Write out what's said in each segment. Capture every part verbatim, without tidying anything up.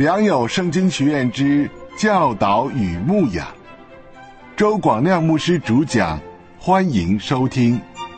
良友圣经学院之教导与牧养，周广亮牧师主讲，欢迎收听。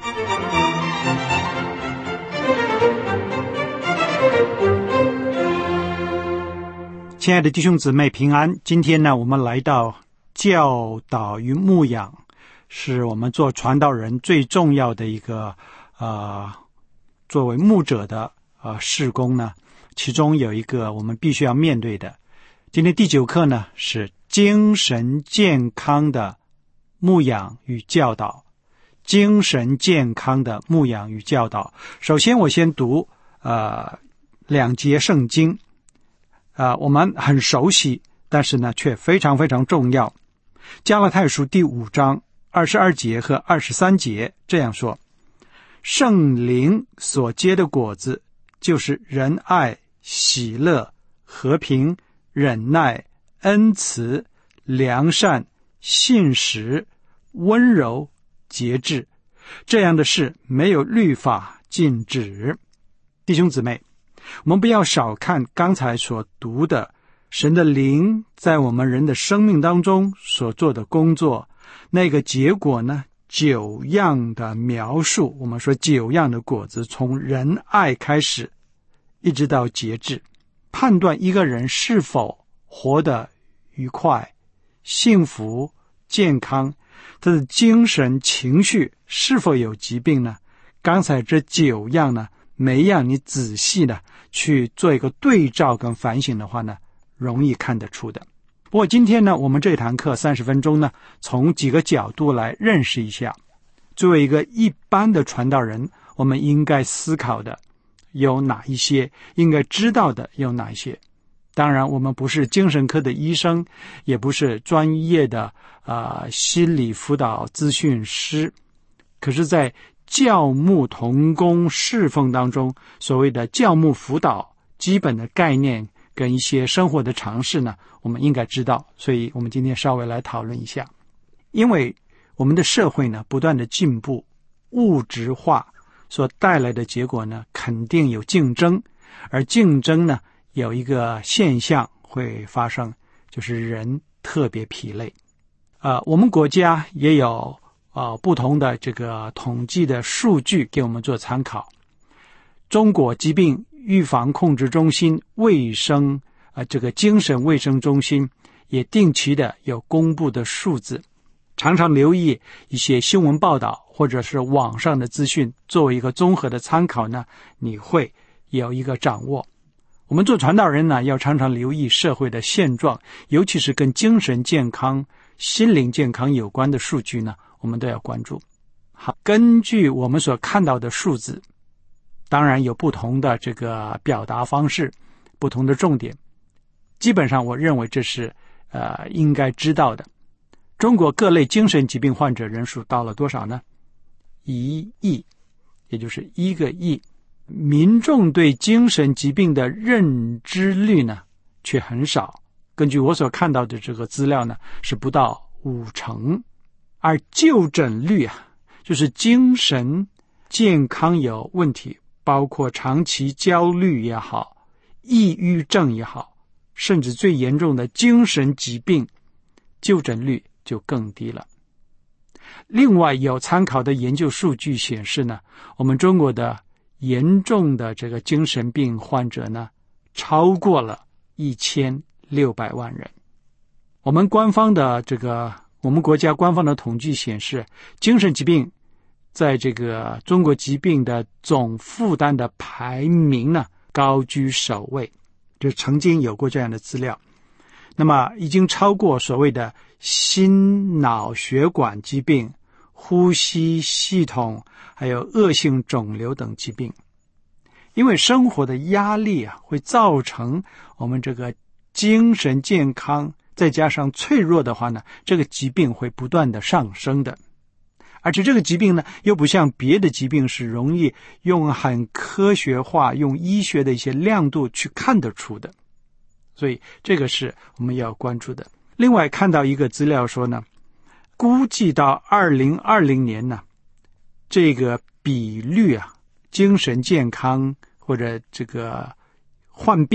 亲爱的弟兄姊妹平安，今天呢，我们来到教导与牧养，是我们做传道人最重要的一个呃，作为牧者的呃事工呢，其中有一个我们必须要面对的。今天第九课呢，是精神健康的牧养与教导。精神健康的牧养与教导。首先我先读呃两节圣经。呃，我们很熟悉，但是呢，却非常非常重要。加拉太书第五章二十二节和二十三节这样说：圣灵所结的果子，就是仁爱、喜乐、和平、忍耐、恩慈、良善、信实、温柔、节制。这样的事没有律法禁止。弟兄姊妹，我们不要少看刚才所读的神的灵在我们人的生命当中所做的工作，那个结果呢，九样的描述。我们说九样的果子，从仁爱开始一直到节制，判断一个人是否活得愉快、幸福、健康，他的精神情绪是否有疾病呢？刚才这九样呢，每一样你仔细的去做一个对照跟反省的话呢，容易看得出的。不过今天呢，我们这堂课三十分钟呢，从几个角度来认识一下，作为一个一般的传道人，我们应该思考的有哪一些，应该知道的有哪一些。当然我们不是精神科的医生，也不是专业的呃心理辅导咨询师，可是在教牧同工侍奉当中，所谓的教牧辅导基本的概念跟一些生活的常识呢，我们应该知道。所以我们今天稍微来讨论一下。因为我们的社会呢不断的进步，物质化所带来的结果呢，肯定有竞争，而竞争呢有一个现象会发生，就是人特别疲累。呃，我们国家也有呃，不同的这个统计的数据给我们做参考。中国疾病预防控制中心卫生呃，这个精神卫生中心也定期的有公布的数字，常常留意一些新闻报道或者是网上的资讯，作为一个综合的参考呢，你会有一个掌握。我们做传道人呢，要常常留意社会的现状，尤其是跟精神健康、心灵健康有关的数据呢，我们都要关注。好，根据我们所看到的数字，当然有不同的这个表达方式，不同的重点。基本上我认为这是呃应该知道的。中国各类精神疾病患者人数到了多少呢？一亿，也就是一个亿。民众对精神疾病的认知率呢，却很少。根据我所看到的这个资料呢，是不到五成。而就诊率啊，就是精神健康有问题，包括长期焦虑也好，抑郁症也好，甚至最严重的精神疾病，就诊率就更低了。另外有参考的研究数据显示呢，我们中国的严重的这个精神病患者呢，超过了一千六百万人。我们官方的这个我们国家官方的统计显示，精神疾病在这个中国疾病的总负担的排名呢，高居首位。这曾经有过这样的资料。那么已经超过所谓的心脑血管疾病、呼吸系统还有恶性肿瘤等疾病。因为生活的压力啊，会造成我们这个精神健康再加上脆弱的话呢，这个疾病会不断的上升的。而且这个疾病呢，又不像别的疾病是容易用很科学化、用医学的一些亮度去看得出的。所以这个是我们要关注的。另外看到一个资料说呢，估计到二零二零年呢，这个比率啊，精神健康或者这个患病的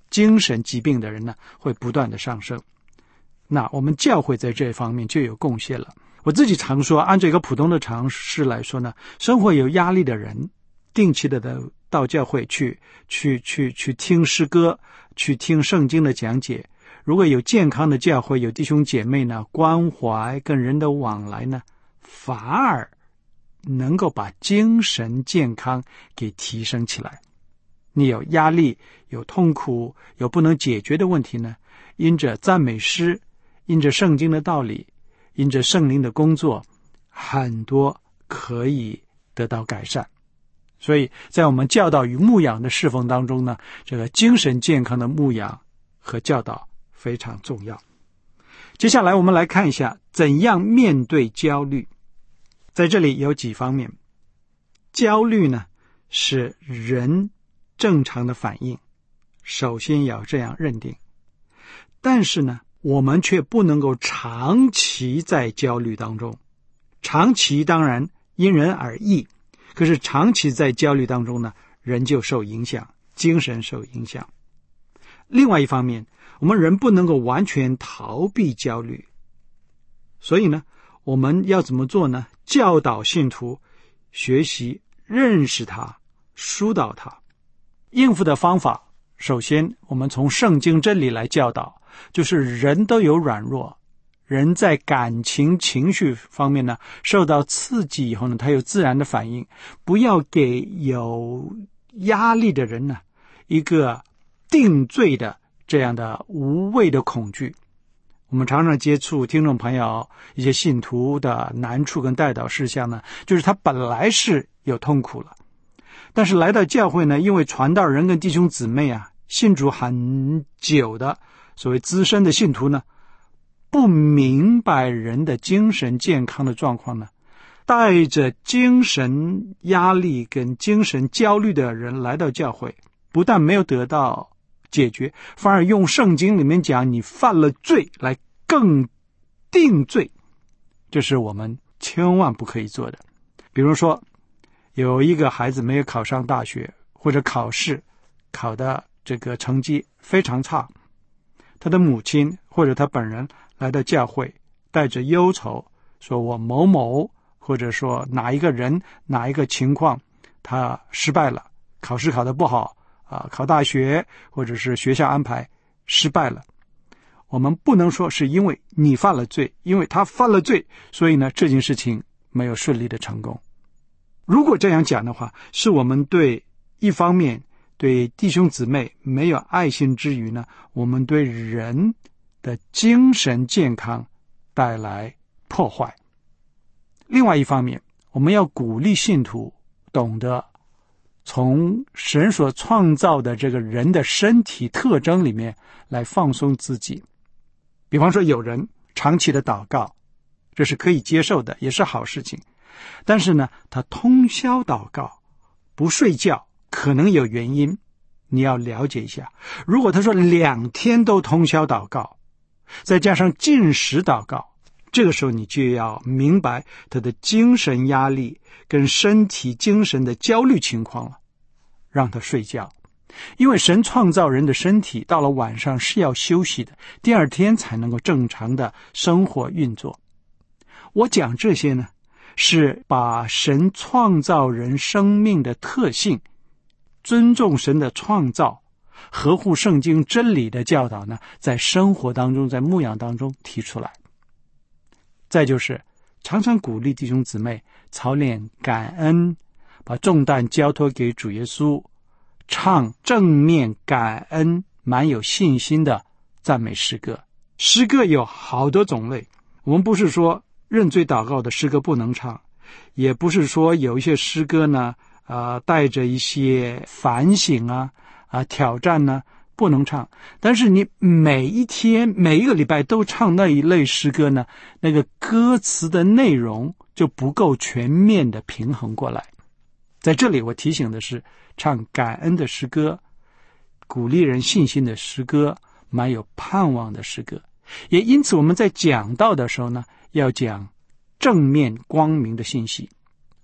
精神疾病的人呢，会不断的上升。那我们教会在这方面就有贡献了。我自己常说，按照一个普通的常识来说呢，生活有压力的人，定期的到教会去去去去听诗歌，去听圣经的讲解。如果有健康的教会，有弟兄姐妹呢关怀跟人的往来呢，反而能够把精神健康给提升起来。你有压力，有痛苦，有不能解决的问题呢，因着赞美诗，因着圣经的道理，因着圣灵的工作，很多可以得到改善。所以在我们教导与牧养的侍奉当中呢，这个精神健康的牧养和教导非常重要。接下来我们来看一下怎样面对焦虑。在这里有几方面。焦虑呢是人正常的反应，首先要这样认定。但是呢，我们却不能够长期在焦虑当中。长期当然因人而异，可是长期在焦虑当中呢，人就受影响，精神受影响。另外一方面，我们人不能够完全逃避焦虑，所以呢，我们要怎么做呢？教导信徒学习认识它，疏导它。应付的方法，首先我们从圣经真理来教导，就是人都有软弱，人在感情情绪方面呢受到刺激以后呢，他有自然的反应。不要给有压力的人呢一个定罪的这样的无谓的恐惧。我们常常接触听众朋友一些信徒的难处跟代祷事项呢，就是他本来是有痛苦了，但是来到教会呢，因为传道人跟弟兄姊妹啊信主很久的所谓资深的信徒呢，不明白人的精神健康的状况呢，带着精神压力跟精神焦虑的人来到教会，不但没有得到解决，反而用圣经里面讲你犯了罪来更定罪。这是我们千万不可以做的。比如说有一个孩子没有考上大学，或者考试考的这个成绩非常差，他的母亲或者他本人来到教会，带着忧愁说，我某某或者说哪一个人哪一个情况他失败了，考试考得不好啊，考大学或者是学校安排失败了。我们不能说是因为你犯了罪，因为他犯了罪，所以呢这件事情没有顺利的成功。如果这样讲的话，是我们对一方面对弟兄姊妹没有爱心之余呢，我们对人的精神健康带来破坏。另外一方面，我们要鼓励信徒懂得从神所创造的这个人的身体特征里面来放松自己。比方说有人长期的祷告，这是可以接受的，也是好事情。但是呢，他通宵祷告不睡觉，可能有原因，你要了解一下。如果他说两天都通宵祷告，再加上禁食祷告，这个时候你就要明白他的精神压力跟身体精神的焦虑情况了，让他睡觉。因为神创造人的身体到了晚上是要休息的，第二天才能够正常的生活运作。我讲这些呢，是把神创造人生命的特性，尊重神的创造，合乎圣经真理的教导呢，在生活当中，在牧养当中提出来。再就是常常鼓励弟兄姊妹操练感恩，把重担交托给主耶稣，唱正面感恩满有信心的赞美诗歌。诗歌有好多种类，我们不是说认罪祷告的诗歌不能唱，也不是说有一些诗歌呢呃，带着一些反省啊啊挑战呢不能唱。但是你每一天每一个礼拜都唱那一类诗歌呢，那个歌词的内容就不够全面的平衡过来。在这里我提醒的是，唱感恩的诗歌，鼓励人信心的诗歌，满有盼望的诗歌。也因此我们在讲道的时候呢，要讲正面光明的信息。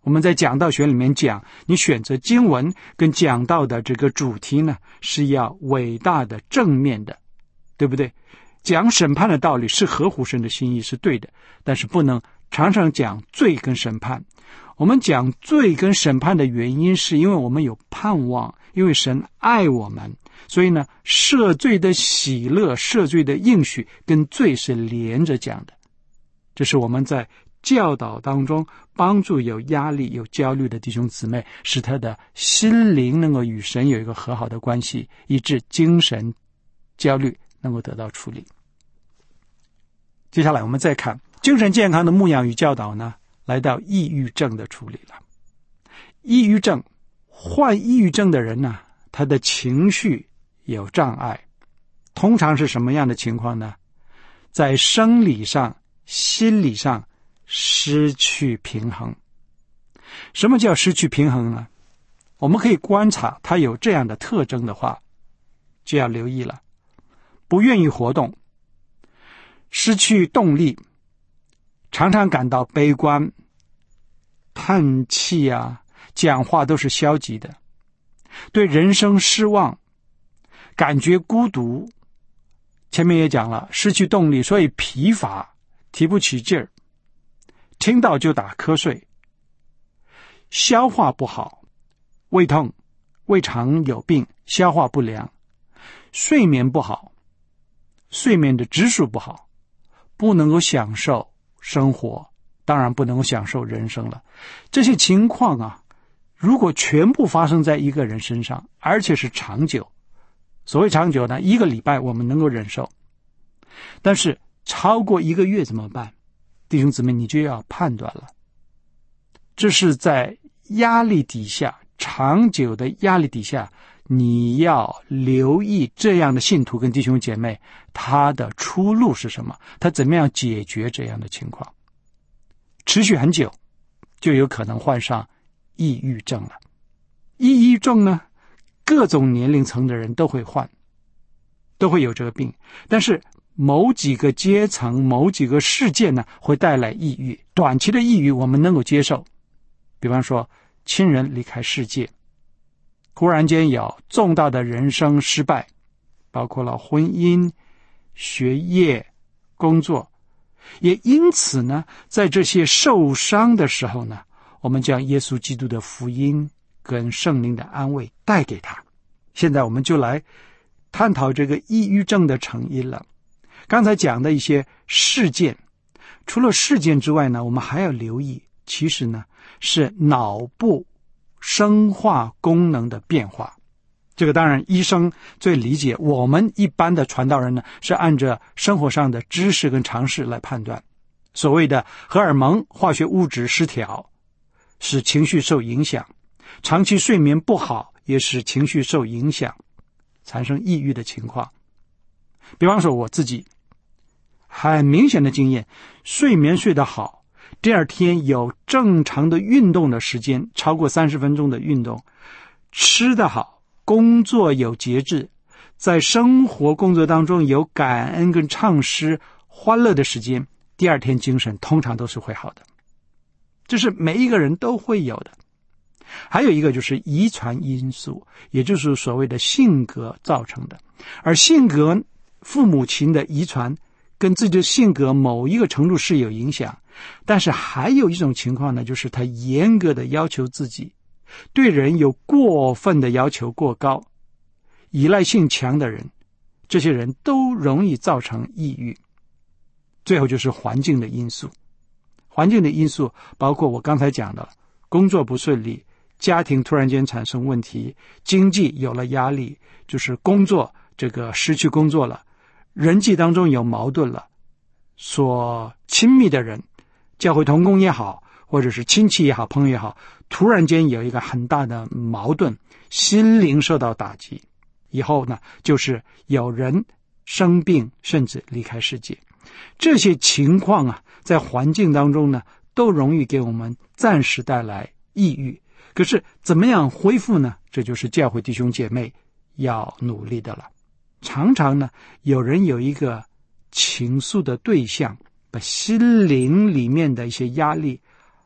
我们在讲道学里面讲，你选择经文跟讲道的这个主题呢，是要伟大的正面的，对不对？讲审判的道理是合乎神的心意，是对的，但是不能常常讲罪跟审判。我们讲罪跟审判的原因，是因为我们有盼望，因为神爱我们，所以呢，赦罪的喜乐、赦罪的应许跟罪是连着讲的。这是我们在教导当中帮助有压力、有焦虑的弟兄姊妹，使他的心灵能够与神有一个和好的关系，以致精神焦虑能够得到处理。接下来我们再看精神健康的牧养与教导呢，来到抑郁症的处理了。抑郁症，患抑郁症的人呢，他的情绪有障碍，通常是什么样的情况呢？在生理上、心理上失去平衡。什么叫失去平衡呢？我们可以观察他有这样的特征的话，就要留意了。不愿意活动，失去动力，常常感到悲观，叹气啊，讲话都是消极的，对人生失望，感觉孤独。前面也讲了，失去动力，所以疲乏，提不起劲儿，听到就打瞌睡，消化不好，胃痛，胃肠有病，消化不良，睡眠不好，睡眠的质数不好，不能够享受生活，当然不能够享受人生了。这些情况啊，如果全部发生在一个人身上，而且是长久，所谓长久呢，一个礼拜我们能够忍受，但是超过一个月怎么办？弟兄姊妹，你就要判断了。这是在压力底下，长久的压力底下，你要留意这样的信徒跟弟兄姐妹，他的出路是什么？他怎么样解决这样的情况？持续很久，就有可能患上抑郁症了。抑郁症呢，各种年龄层的人都会患，都会有这个病，但是某几个阶层、某几个事件呢，会带来抑郁。短期的抑郁我们能够接受，比方说亲人离开世界，忽然间有重大的人生失败，包括了婚姻、学业、工作。也因此呢，在这些受伤的时候呢，我们将耶稣基督的福音跟圣灵的安慰带给他。现在我们就来探讨这个抑郁症的成因了。刚才讲的一些事件，除了事件之外呢，我们还要留意，其实呢是脑部生化功能的变化。这个当然医生最理解，我们一般的传道人呢是按照生活上的知识跟常识来判断。所谓的荷尔蒙化学物质失调，使情绪受影响，长期睡眠不好也使情绪受影响，产生抑郁的情况。比方说我自己很明显的经验，睡眠睡得好，第二天有正常的运动的时间，超过三十分钟的运动，吃得好，工作有节制，在生活工作当中有感恩跟唱诗欢乐的时间，第二天精神通常都是会好的。这是每一个人都会有的。还有一个就是遗传因素，也就是所谓的性格造成的。而性格，父母亲的遗传跟自己的性格某一个程度是有影响，但是还有一种情况呢，就是他严格的要求自己，对人有过分的要求过高，依赖性强的人，这些人都容易造成抑郁。最后就是环境的因素。环境的因素包括我刚才讲的，工作不顺利，家庭突然间产生问题，经济有了压力，就是工作这个失去工作了，人际当中有矛盾了，所亲密的人，教会同工也好，或者是亲戚也好，朋友也好，突然间有一个很大的矛盾，心灵受到打击，以后呢，就是有人生病，甚至离开世界。这些情况啊，在环境当中呢，都容易给我们暂时带来抑郁。可是怎么样恢复呢？这就是教会弟兄姐妹要努力的了。常常呢，有人有一个倾诉的对象，把心灵里面的一些压力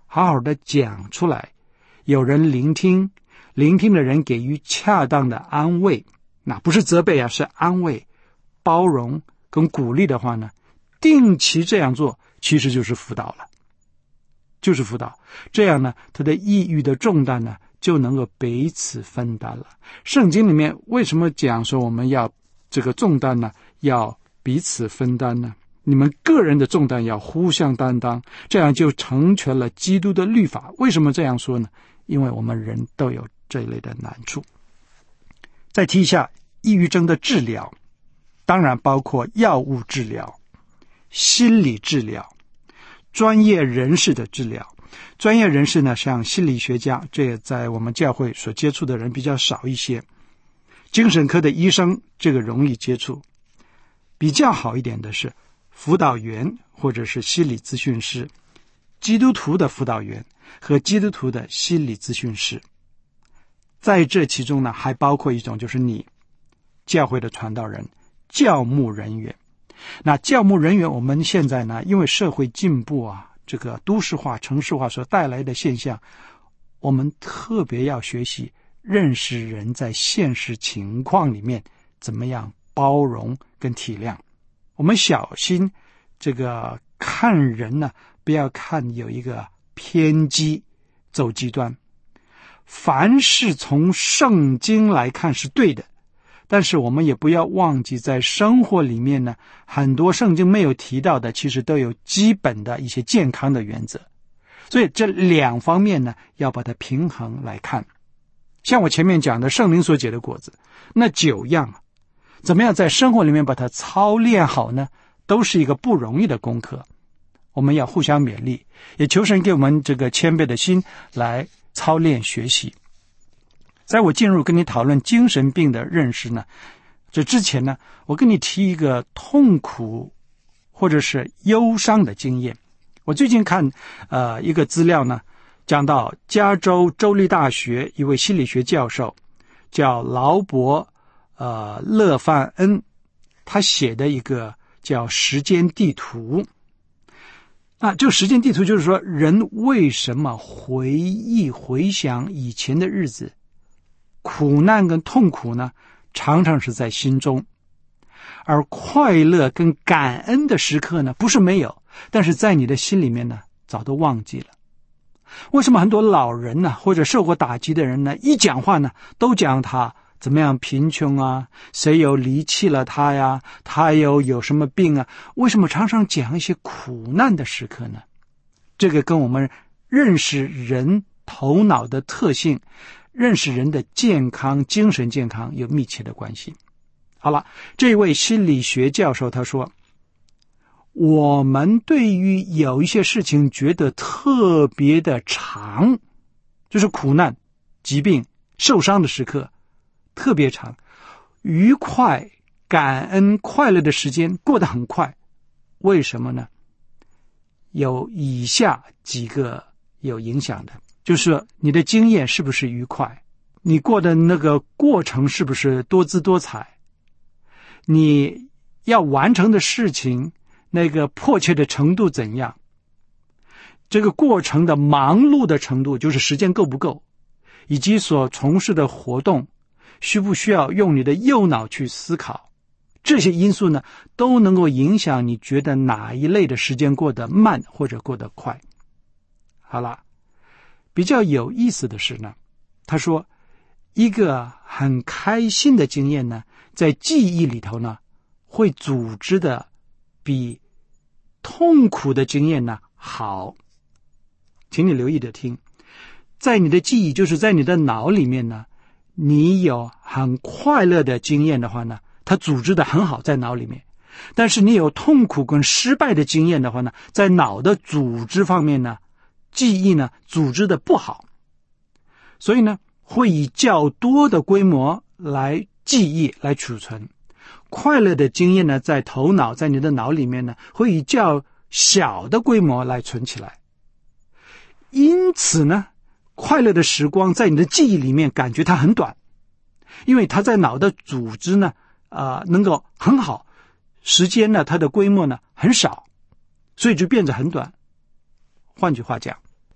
好好的讲出来，有人聆听，聆听的人给予恰当的安慰，那不是责备啊，是安慰、包容跟鼓励的话呢，定期这样做其实就是辅导了，就是辅导。这样呢，他的抑郁的重担呢就能够彼此分担了。圣经里面为什么讲说我们要这个重担呢要彼此分担呢？你们个人的重担要互相担当，这样就成全了基督的律法。为什么这样说呢？因为我们人都有这一类的难处。再提一下抑郁症的治疗，当然包括药物治疗、心理治疗、专业人士的治疗。专业人士呢，像心理学家，这也在我们教会所接触的人比较少一些。精神科的医生，这个容易接触。比较好一点的是辅导员或者是心理咨询师，基督徒的辅导员和基督徒的心理咨询师。在这其中呢，还包括一种就是你教会的传道人、教牧人员。那教牧人员，我们现在呢，因为社会进步啊，这个都市化、城市化所带来的现象，我们特别要学习认识人在现实情况里面怎么样包容跟体谅。我们小心这个看人呢，不要看有一个偏激走极端。凡是从圣经来看是对的，但是我们也不要忘记在生活里面呢，很多圣经没有提到的其实都有基本的一些健康的原则。所以这两方面呢，要把它平衡来看。像我前面讲的圣灵所结的果子，那九样怎么样在生活里面把它操练好呢？都是一个不容易的功课。我们要互相勉励，也求神给我们这个谦卑的心来操练学习。在我进入跟你讨论精神病的认识呢，这之前呢，我跟你提一个痛苦或者是忧伤的经验。我最近看呃一个资料呢，讲到加州州立大学一位心理学教授叫劳勃呃勒范恩，他写的一个叫时间地图。那这个时间地图就是说，人为什么回忆回想以前的日子，苦难跟痛苦呢，常常是在心中，而快乐跟感恩的时刻呢，不是没有，但是在你的心里面呢，早都忘记了。为什么很多老人呢，或者受过打击的人呢，一讲话呢，都讲他怎么样贫穷啊，谁又离弃了他呀，他又有什么病啊？为什么常常讲一些苦难的时刻呢？这个跟我们认识人头脑的特性，认识人的健康、精神健康有密切的关系。好了，这位心理学教授他说，我们对于有一些事情觉得特别的长，就是苦难、疾病、受伤的时刻特别长，愉快、感恩、快乐的时间过得很快。为什么呢？有以下几个有影响的，就是你的经验是不是愉快，你过的那个过程是不是多姿多彩，你要完成的事情那个迫切的程度怎样，这个过程的忙碌的程度，就是时间够不够，以及所从事的活动需不需要用你的右脑去思考，这些因素呢，都能够影响你觉得哪一类的时间过得慢或者过得快。好了，比较有意思的是呢，他说一个很开心的经验呢，在记忆里头呢，会组织的比痛苦的经验呢好。请你留意的听，在你的记忆，就是在你的脑里面呢，你有很快乐的经验的话呢，它组织的很好在脑里面。但是你有痛苦跟失败的经验的话呢，在脑的组织方面呢，记忆呢组织的不好，所以呢会以较多的规模来记忆来储存。快乐的经验呢，在头脑在你的脑里面呢，会以较小的规模来存起来。因此呢，快乐的时光在你的记忆里面感觉它很短，因为它在脑的组织呢呃，能够很好，时间呢它的规模呢很少，所以就变得很短。换句话讲，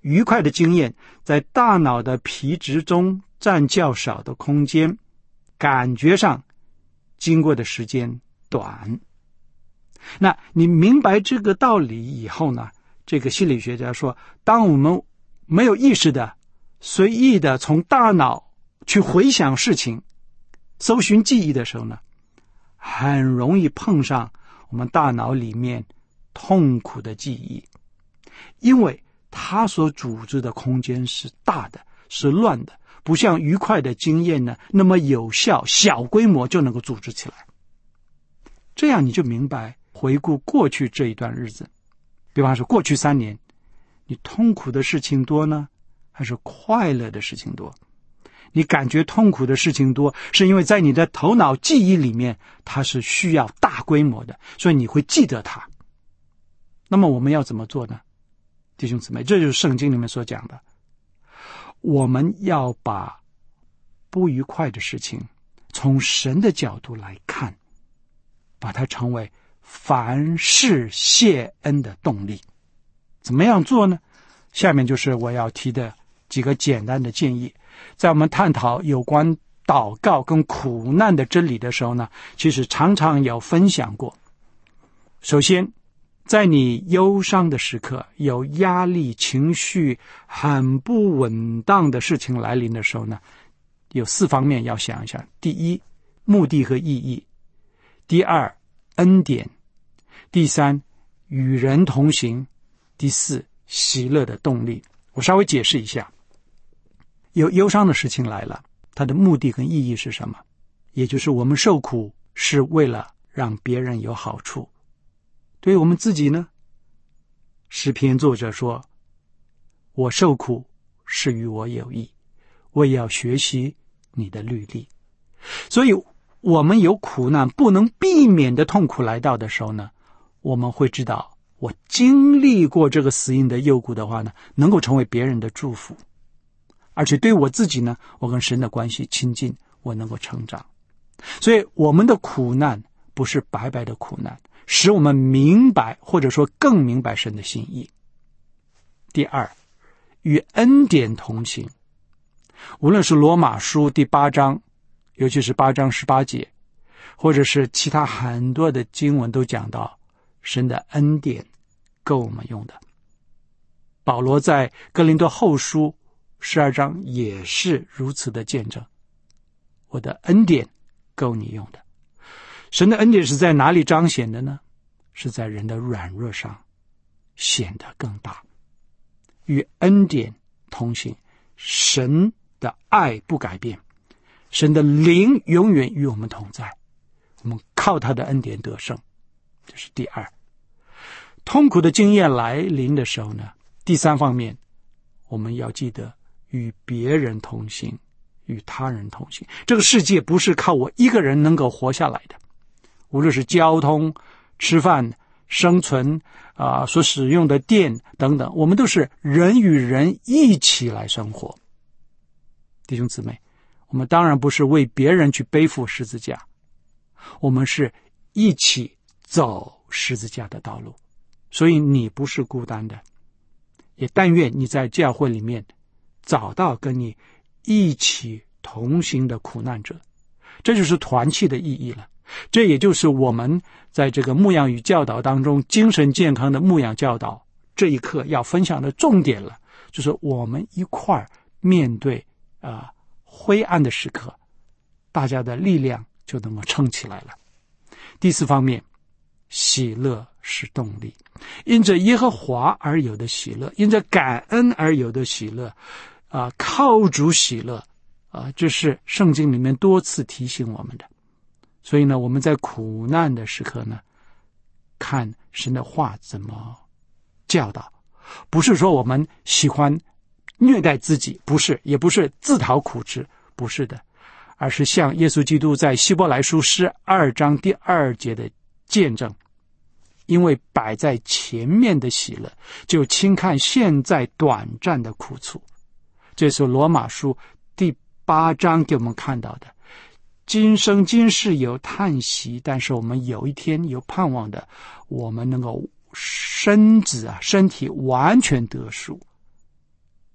愉快的经验在大脑的皮质中占较少的空间，感觉上经过的时间短。那你明白这个道理以后呢，这个心理学家说，当我们没有意识的随意的从大脑去回想事情，搜寻记忆的时候呢，很容易碰上我们大脑里面痛苦的记忆，因为它所组织的空间是大的，是乱的，不像愉快的经验呢那么有效，小规模就能够组织起来。这样你就明白，回顾过去这一段日子，比方说过去三年，你痛苦的事情多呢，还是快乐的事情多？你感觉痛苦的事情多，是因为在你的头脑记忆里面，它是需要大规模的，所以你会记得它。那么我们要怎么做呢？弟兄姊妹，这就是圣经里面所讲的，我们要把不愉快的事情从神的角度来看，把它成为凡事谢恩的动力。怎么样做呢？下面就是我要提的几个简单的建议。在我们探讨有关祷告跟苦难的真理的时候呢，其实常常有分享过。首先，在你忧伤的时刻，有压力、情绪很不稳当的事情来临的时候呢，有四方面要想一想。第一，目的和意义；第二，恩典；第三，与人同行；第四，喜乐的动力。我稍微解释一下，有忧伤的事情来了，它的目的跟意义是什么？也就是我们受苦是为了让别人有好处。对于我们自己呢，诗篇作者说，我受苦是与我有益，我也要学习你的律例。所以我们有苦难不能避免的痛苦来到的时候呢，我们会知道，我经历过这个死荫的幽谷的话呢，能够成为别人的祝福，而且对我自己呢，我跟神的关系亲近，我能够成长。所以我们的苦难不是白白的苦难，使我们明白，或者说更明白神的心意。第二，与恩典同行。无论是罗马书第八章，尤其是八章十八节，或者是其他很多的经文都讲到神的恩典够我们用的。保罗在哥林多后书十二章也是如此的见证，我的恩典够你用的。神的恩典是在哪里彰显的呢？是在人的软弱上显得更大。与恩典同行，神的爱不改变，神的灵永远与我们同在，我们靠他的恩典得胜。这是第二。痛苦的经验来临的时候呢，第三方面，我们要记得与别人同行，与他人同行。这个世界不是靠我一个人能够活下来的，无论是交通、吃饭、生存啊、呃，所使用的电等等，我们都是人与人一起来生活。弟兄姊妹，我们当然不是为别人去背负十字架，我们是一起走十字架的道路。所以你不是孤单的，也但愿你在教会里面找到跟你一起同行的苦难者，这就是团契的意义了。这也就是我们在这个牧养与教导当中，精神健康的牧养教导这一课要分享的重点了，就是我们一块儿面对啊、呃、灰暗的时刻，大家的力量就能够撑起来了。第四方面，喜乐是动力，因着耶和华而有的喜乐，因着感恩而有的喜乐，啊、呃，靠主喜乐，啊、呃，这是圣经里面多次提醒我们的。所以呢，我们在苦难的时刻呢，看神的话怎么教导，不是说我们喜欢虐待自己，不是，也不是自讨苦吃，不是的，而是像耶稣基督在希伯来书十二章第二节的见证，因为摆在前面的喜乐，就轻看现在短暂的苦楚。这是罗马书第八章给我们看到的，今生今世有叹息，但是我们有一天有盼望的，我们能够身子啊身体完全得赎。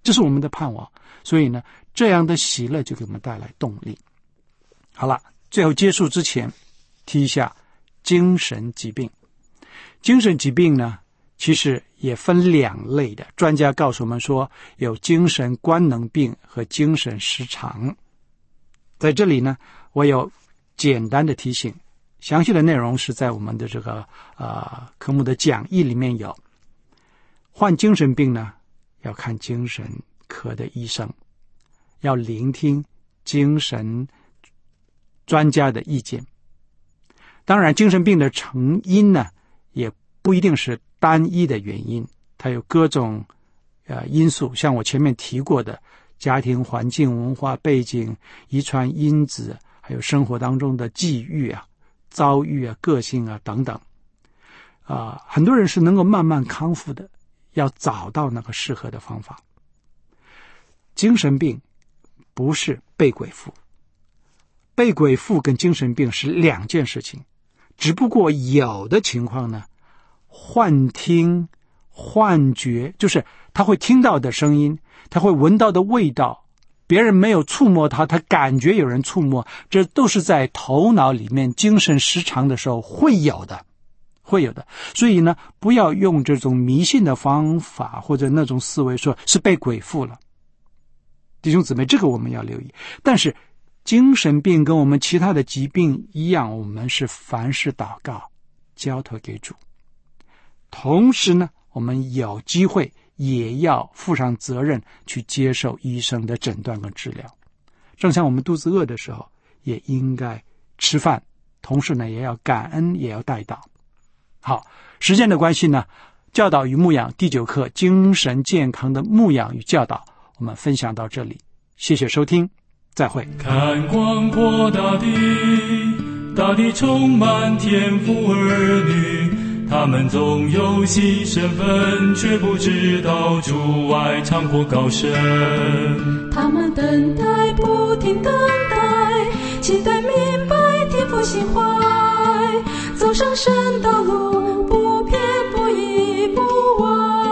这是我们的盼望。所以呢，这样的喜乐就给我们带来动力。好了，最后结束之前提一下精神疾病。精神疾病呢，其实也分两类的，专家告诉我们说有精神官能病和精神失常。在这里呢，我有简单的提醒，详细的内容是在我们的这个呃科目的讲义里面有。患精神病呢，要看精神科的医生，要聆听精神专家的意见。当然，精神病的成因呢，也不一定是单一的原因，它有各种呃因素，像我前面提过的家庭环境、文化背景、遗传因子，还有生活当中的际遇啊、遭遇啊、个性啊等等。啊、呃，很多人是能够慢慢康复的，要找到那个适合的方法。精神病不是被鬼附，被鬼附跟精神病是两件事情。只不过有的情况呢，幻听、幻觉，就是他会听到的声音，他会闻到的味道，别人没有触摸他，他感觉有人触摸，这都是在头脑里面精神失常的时候会有的，会有的。所以呢，不要用这种迷信的方法或者那种思维说是被鬼附了。弟兄姊妹，这个我们要留意。但是精神病跟我们其他的疾病一样，我们是凡事祷告，交托给主。同时呢，我们有机会也要负上责任去接受医生的诊断跟治疗。正像我们肚子饿的时候，也应该吃饭，同时呢，也要感恩，也要代祷。好，时间的关系呢，教导与牧养第九课精神健康的牧养与教导，我们分享到这里，谢谢收听，再会。 看广阔大地，大地充满天父儿女，他们总有新身份，却不知道主爱长阔高深。 他们等待，不停等待，期待明白天父心怀，走上神道路，不偏不倚不歪。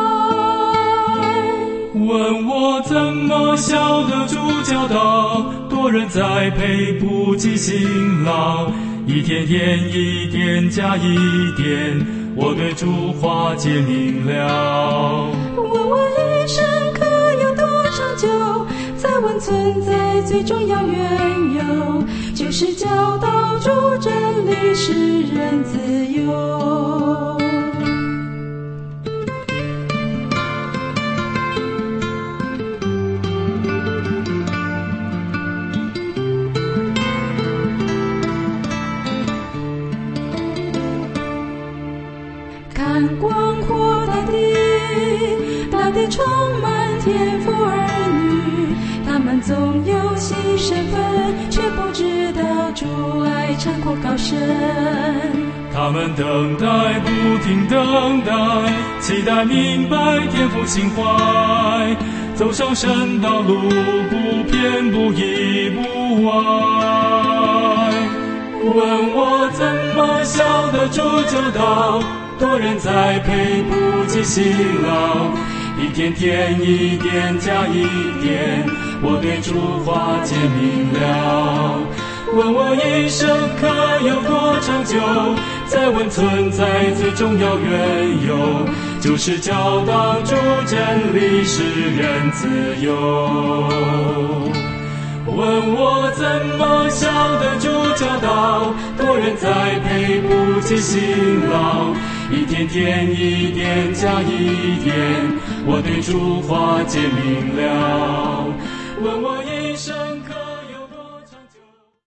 问我怎么晓得主教导，多人栽培不计辛劳，一天天一点加一点，我对主话解明了。 问我一生可有多长久，再问存在最重要缘由，就是教导主真理，使人自由。看广阔大地，大地充满天父儿女，他们总有新身份，却不知道主爱长阔高深。 他们等待，不停等待，期待明白天父心怀，走上神道路，不偏不倚不歪。问我怎么晓得主教导，多人栽培不计辛劳，一天天一点加一点，我对主话解明了。问我一生可有多长久，再问存在最重要缘由，就是教导主真理，使人自由。问我怎么晓得主教导，多人栽培不计辛劳，一天天一点加一点，我对主话解明了。问我一生可